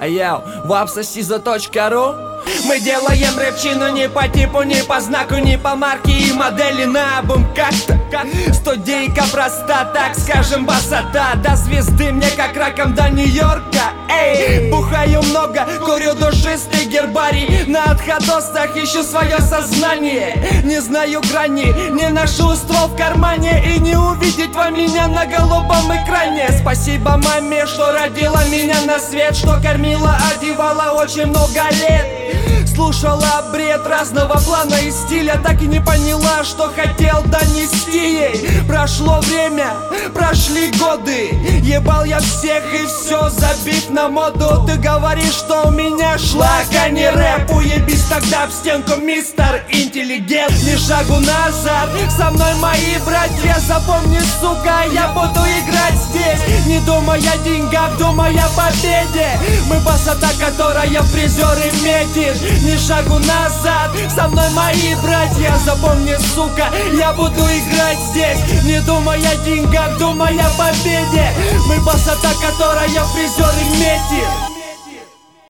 Йоу, wapsasiza.ru. Мы делаем рэпчину не по типу, не по знаку, не по марке и модели на бум как-то. Студийка проста, так скажем, басата. До звезды мне как раком до Нью-Йорка. Эй, бухаю много, курю душистый гербарий. На отходостах ищу свое сознание. Не знаю грани, не ношу ствол в кармане. И не увидеть вам меня на голубом экране. Спасибо маме, что родила меня на свет, что кормила, одевала очень много лет. Слушала бред разного плана и стиля, так и не поняла, что хотел донести ей. Прошло время, прошли годы, ебал я всех и все, забив на моду. Ты говоришь, что у меня шлак, а не рэп. Уебись тогда в стенку, мистер интеллигент. Ни шагу назад, со мной мои братья. Запомни, сука, я буду играть здесь, не думая о деньгах, думая о победе. Мы басата, которая в призеры метит. Ни шагу назад, со мной мои братья. Запомни, сука, я буду играть здесь, не думая о деньгах, думая о победе. Мы басата, которая в призеры метит.